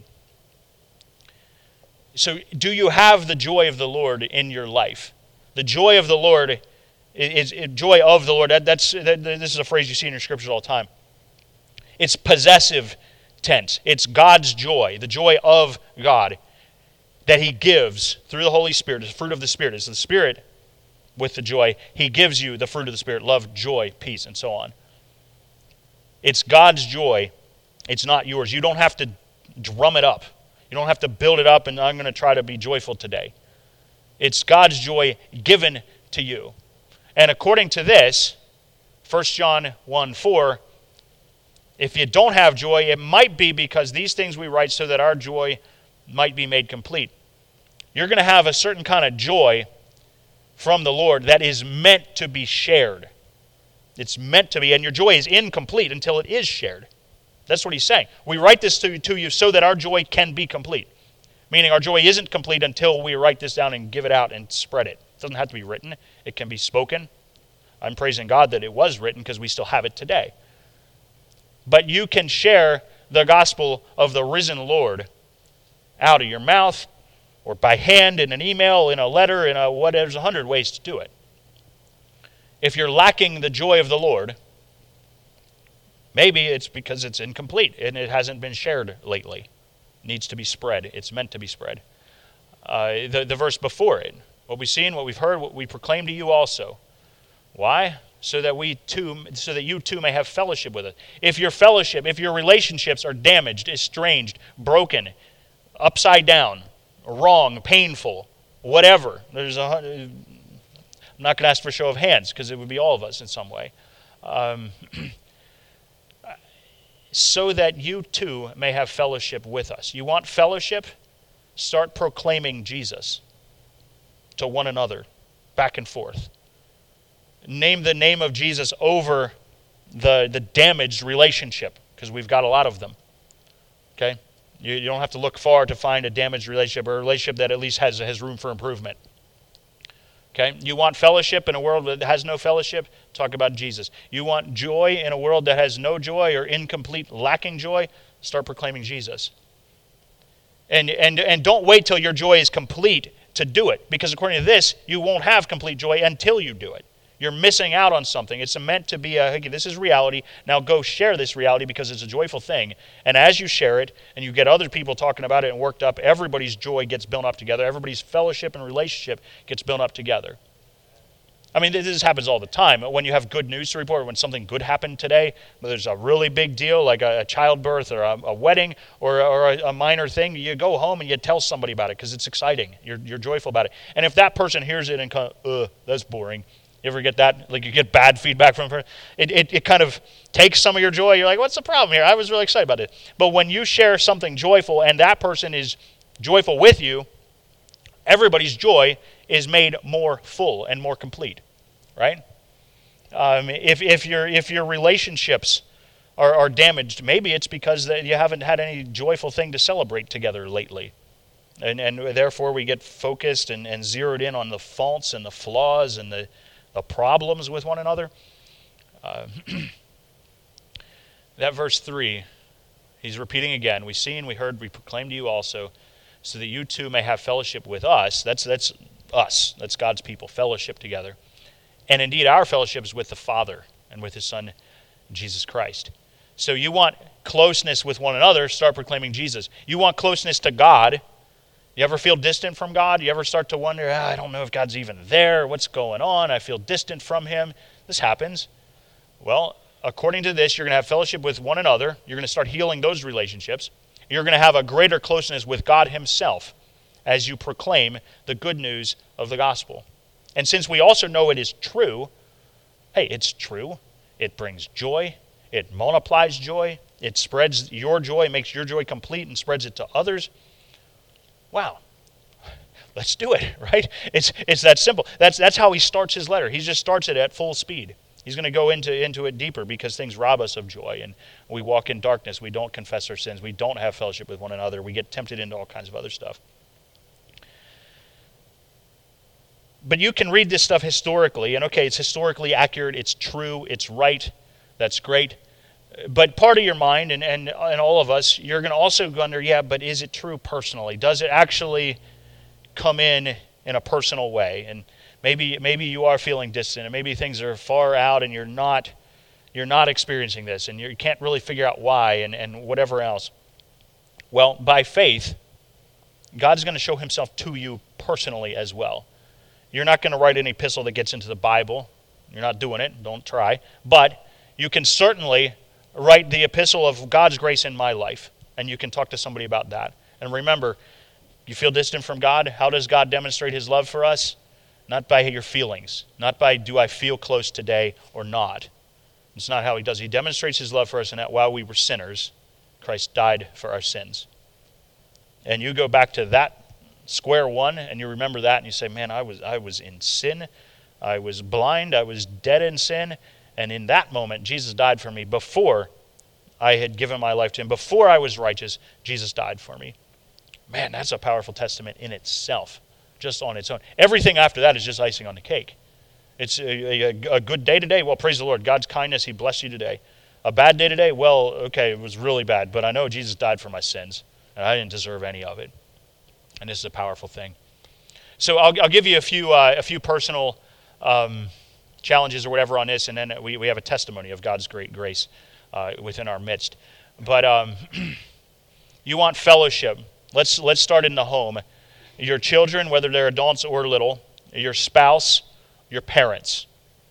So do you have the joy of the Lord in your life? The joy of the Lord is joy of the Lord. This is a phrase you see in your scriptures all the time. It's possessive tense. It's God's joy, the joy of God that he gives through the Holy Spirit. The fruit of the Spirit is the Spirit with the joy. He gives you the fruit of the Spirit, love, joy, peace, and so on. It's God's joy. It's not yours. You don't have to drum it up. You don't have to build it up and I'm going to try to be joyful today. It's God's joy given to you. And according to this, 1 John 1, 4, if you don't have joy, it might be because these things we write so that our joy might be made complete. You're going to have a certain kind of joy from the Lord that is meant to be shared. It's meant to be, and your joy is incomplete until it is shared. That's what he's saying. We write this to you so that our joy can be complete. Meaning our joy isn't complete until we write this down and give it out and spread it. It doesn't have to be written. It can be spoken. I'm praising God that it was written because we still have it today. But you can share the gospel of the risen Lord out of your mouth or by hand in an email, in a letter, in a whatever. There's 100 ways to do it. If you're lacking the joy of the Lord, maybe it's because it's incomplete and it hasn't been shared lately. It needs to be spread. It's meant to be spread. The verse before it, what we've seen, what we've heard, what we proclaim to you also. Why? So that you too may have fellowship with us. If your relationships are damaged, estranged, broken, upside down, wrong, painful, whatever, I'm not going to ask for a show of hands because it would be all of us in some way. So that you too may have fellowship with us. You want fellowship? Start proclaiming Jesus to one another, back and forth. Name the name of Jesus over the damaged relationship, because we've got a lot of them. Okay? You don't have to look far to find a damaged relationship or a relationship that at least has room for improvement. Okay? You want fellowship in a world that has no fellowship? Talk about Jesus. You want joy in a world that has no joy or incomplete, lacking joy? Start proclaiming Jesus. And don't wait till your joy is complete to do it, because according to this, you won't have complete joy until you do it. You're missing out on something. It's meant to be hey, this is reality. Now go share this reality because it's a joyful thing. And as you share it and you get other people talking about it and worked up, everybody's joy gets built up together. Everybody's fellowship and relationship gets built up together. I mean, this happens all the time. When you have good news to report, when something good happened today, whether there's a really big deal like a childbirth or a wedding or a minor thing, you go home and you tell somebody about it because it's exciting. You're joyful about it. And if that person hears it and kind of, that's boring. You ever get that? Like you get bad feedback from her? It kind of takes some of your joy. You're like, what's the problem here? I was really excited about it. But when you share something joyful and that person is joyful with you, everybody's joy is made more full and more complete, right? If your relationships are damaged, maybe it's because you haven't had any joyful thing to celebrate together lately. And therefore we get focused and zeroed in on the faults and the flaws and the problems with one another. That verse 3, he's repeating again. We see and we heard, we proclaim to you also, so that you too may have fellowship with us. That's us. That's God's people, fellowship together. And indeed, our fellowship is with the Father and with his Son, Jesus Christ. So you want closeness with one another, start proclaiming Jesus. You want closeness to God. You ever feel distant from God? You ever start to wonder, I don't know if God's even there. What's going on? I feel distant from him. This happens. Well, according to this, you're going to have fellowship with one another. You're going to start healing those relationships. You're going to have a greater closeness with God himself as you proclaim the good news of the gospel. And since we also know it is true, hey, it's true. It brings joy. It multiplies joy. It spreads your joy, makes your joy complete, and spreads it to others. Wow. Let's do it, right? It's that simple. That's how he starts his letter. He just starts it at full speed. He's going to go into it deeper because things rob us of joy, and we walk in darkness. We don't confess our sins. We don't have fellowship with one another. We get tempted into all kinds of other stuff. But you can read this stuff historically, and okay, it's historically accurate, it's true, it's right, that's great. But part of your mind, and all of us, you're going to also wonder, yeah, but is it true personally? Does it actually come in a personal way? And maybe you are feeling distant, and maybe things are far out, and you're not experiencing this, and you can't really figure out why, and whatever else. Well, by faith, God's going to show himself to you personally as well. You're not going to write an epistle that gets into the Bible. You're not doing it. Don't try. But you can certainly write the epistle of God's grace in my life, and you can talk to somebody about that. And remember, you feel distant from God. How does God demonstrate his love for us? Not by your feelings. Not by do I feel close today or not. It's not how he does. He demonstrates his love for us in that while we were sinners, Christ died for our sins. And you go back to that square one, and you remember that, and you say, man, I was in sin. I was blind. I was dead in sin. And in that moment, Jesus died for me. Before I had given my life to him, before I was righteous, Jesus died for me. Man, that's a powerful testament in itself, just on its own. Everything after that is just icing on the cake. It's a good day today. Well, praise the Lord. God's kindness, he blessed you today. A bad day today? Well, okay, it was really bad, but I know Jesus died for my sins, and I didn't deserve any of it. And this is a powerful thing. So I'll give you a few personal challenges or whatever on this, and then we have a testimony of God's great grace within our midst. But you want fellowship. Let's start in the home. Your children, whether they're adults or little, your spouse, your parents,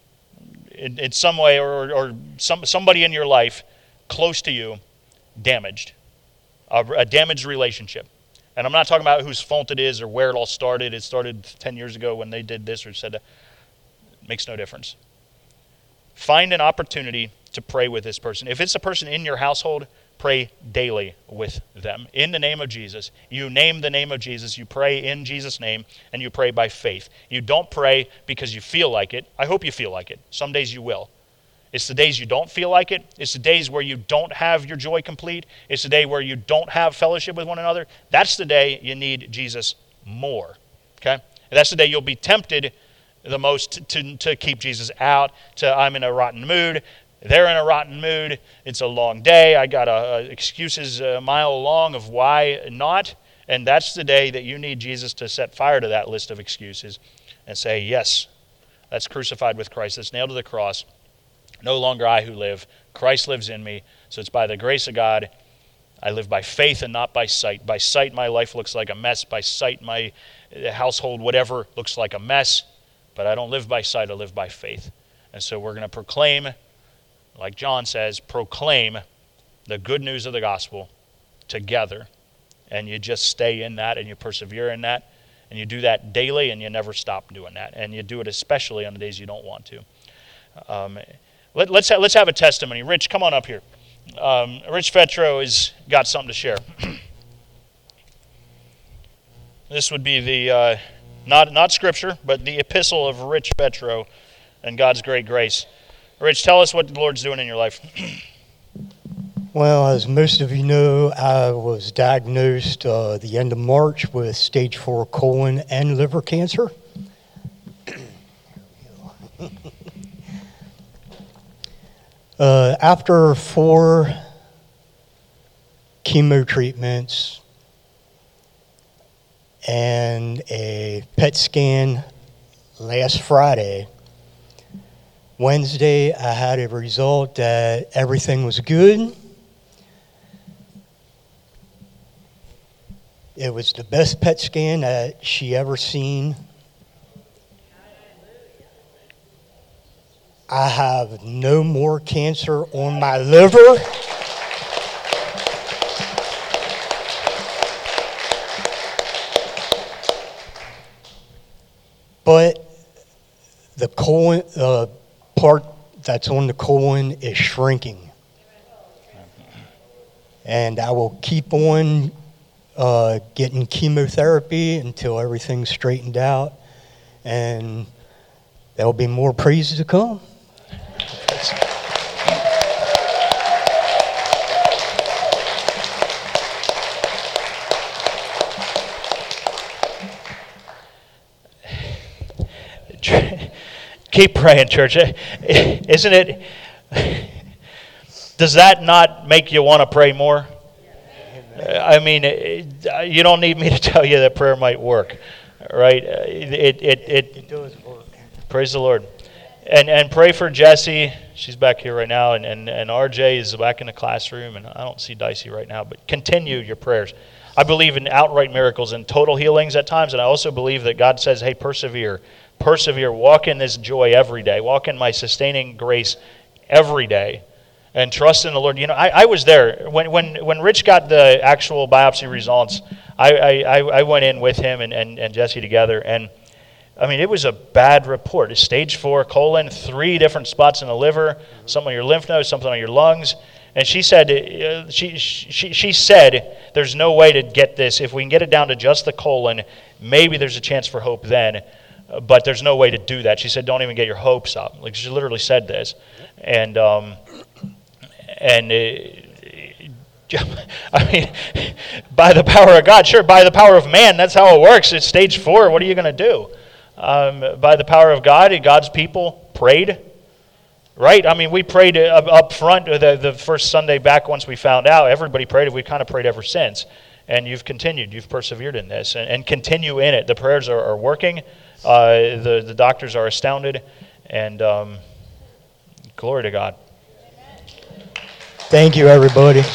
in some way, or somebody in your life close to you, damaged, a damaged relationship. And I'm not talking about whose fault it is or where it all started. It started 10 years ago when they did this or said that. It makes no difference. Find an opportunity to pray with this person. If it's a person in your household, pray daily with them. In the name of Jesus. You name the name of Jesus. You pray in Jesus' name, and you pray by faith. You don't pray because you feel like it. I hope you feel like it. Some days you will. It's the days you don't feel like it. It's the days where you don't have your joy complete. It's the day where you don't have fellowship with one another. That's the day you need Jesus more. Okay? And that's the day you'll be tempted the most to keep Jesus out, to I'm in a rotten mood. They're in a rotten mood. It's a long day. I got excuses a mile long of why not. And that's the day that you need Jesus to set fire to that list of excuses and say, yes, that's crucified with Christ. That's nailed to the cross. No longer I who live. Christ lives in me. So it's by the grace of God. I live by faith and not by sight. By sight, my life looks like a mess. By sight, my household, whatever, looks like a mess. But I don't live by sight. I live by faith. And so we're going to proclaim, like John says, proclaim the good news of the gospel together. And you just stay in that and you persevere in that. And you do that daily and you never stop doing that. And you do it especially on the days you don't want to. Let's have a testimony. Rich, come on up here. Rich Fetro has got something to share. This would be the, not scripture, but the epistle of Rich Fetro and God's great grace. Rich, tell us what the Lord's doing in your life. Well, as most of you know, I was diagnosed the end of March with stage 4 colon and liver cancer. After 4 chemo treatments and a PET scan last Friday, Wednesday, I had a result that everything was good. It was the best PET scan that she ever seen. I have no more cancer on my liver. But the colon, part that's on the colon is shrinking. And I will keep on getting chemotherapy until everything's straightened out. And there'll be more praise to come. Keep praying, church. Isn't it? Does that not make you want to pray more? I mean, you don't need me to tell you that prayer might work, right? It does work. Praise the Lord. And pray for Jessie. She's back here right now, and RJ is back in the classroom, and I don't see Dicey right now, but continue your prayers. I believe in outright miracles and total healings at times, and I also believe that God says, hey, persevere. Persevere. Walk in this joy every day. Walk in my sustaining grace every day. And trust in the Lord. You know, I was there. When Rich got the actual biopsy results, I went in with him and Jesse together, and I mean, it was a bad report. It's stage 4 colon, 3 different spots in the liver, some on your lymph nodes, something on your lungs. And she said, she said, there's no way to get this. If we can get it down to just the colon, maybe there's a chance for hope then. But there's no way to do that. She said, don't even get your hopes up. Like, she literally said this. And I mean, by the power of God, sure, by the power of man, that's how it works. It's stage 4. What are you going to do? By the power of God, God's people prayed. Right? I mean, we prayed up front the first Sunday back once we found out. Everybody prayed. We kind of prayed ever since. And you've continued. You've persevered in this. And continue in it. The prayers are working. The doctors are astounded. And glory to God. Thank you, everybody.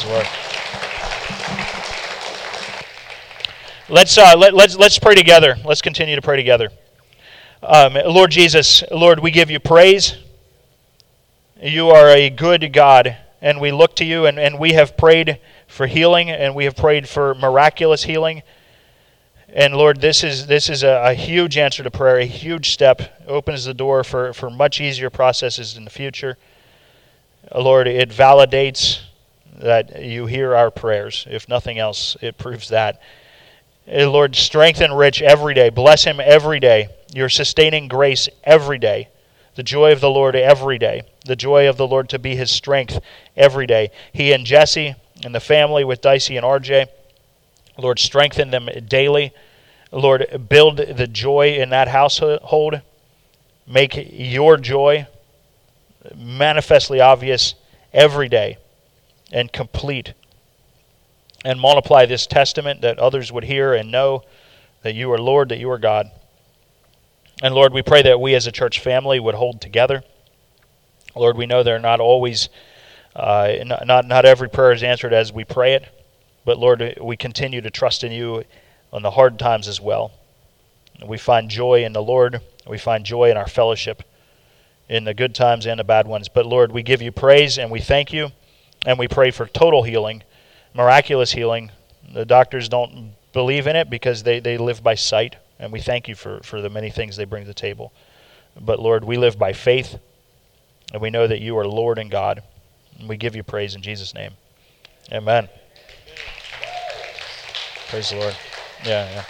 Let's pray together. Let's continue to pray together. Lord Jesus, Lord, we give you praise. You are a good God, and we look to you, and we have prayed for healing, and we have prayed for miraculous healing. And Lord, this is a huge answer to prayer, a huge step. It opens the door for much easier processes in the future. Lord, it validates that you hear our prayers. If nothing else, it proves that. Lord, strengthen Rich every day. Bless him every day. Your sustaining grace every day. The joy of the Lord every day. The joy of the Lord to be his strength every day. He and Jesse and the family with Dicey and RJ, Lord, strengthen them daily. Lord, build the joy in that household. Make your joy manifestly obvious every day and complete. And multiply this testament that others would hear and know that you are Lord, that you are God. And Lord, we pray that we as a church family would hold together. Lord, we know they're not always, not every prayer is answered as we pray it. But Lord, we continue to trust in you on the hard times as well. We find joy in the Lord. We find joy in our fellowship, in the good times and the bad ones. But Lord, we give you praise and we thank you. And we pray for total healing, miraculous healing. The doctors don't believe in it because they live by sight. And we thank you for the many things they bring to the table. But Lord, we live by faith. And we know that you are Lord and God. And we give you praise in Jesus' name. Amen. Praise the Lord. Yeah.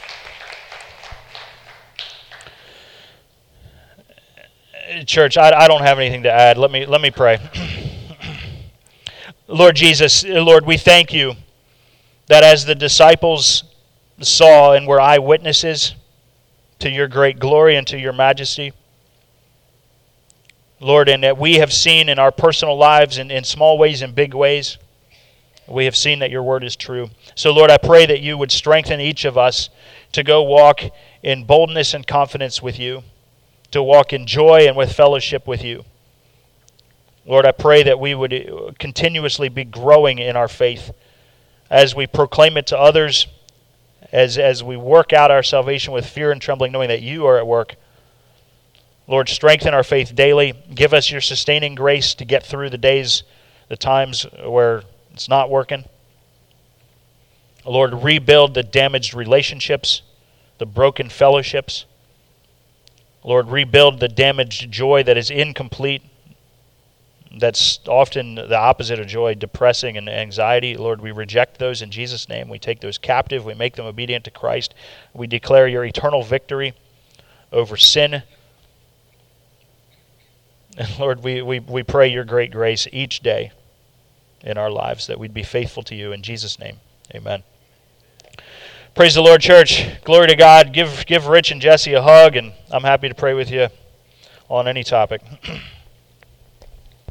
Church, I don't have anything to add. Let me pray. Lord Jesus, Lord, we thank you that as the disciples saw and were eyewitnesses to your great glory and to your majesty, Lord, and that we have seen in our personal lives in small ways and big ways, we have seen that your word is true. So, Lord, I pray that you would strengthen each of us to go walk in boldness and confidence with you. to walk in joy and with fellowship with you. Lord, I pray that we would continuously be growing in our faith as we proclaim it to others, as we work out our salvation with fear and trembling, knowing that you are at work. Lord, strengthen our faith daily. Give us your sustaining grace to get through the days, the times where it's not working. Lord, rebuild the damaged relationships, the broken fellowships. Lord, rebuild the damaged joy that is incomplete. That's often the opposite of joy, depressing and anxiety. Lord, we reject those in Jesus' name. We take those captive. We make them obedient to Christ. We declare your eternal victory over sin. And Lord, we pray your great grace each day in our lives, that we'd be faithful to you. In Jesus' name, amen. Praise the Lord, church. Glory to God. Give Rich and Jesse a hug, and I'm happy to pray with you on any topic.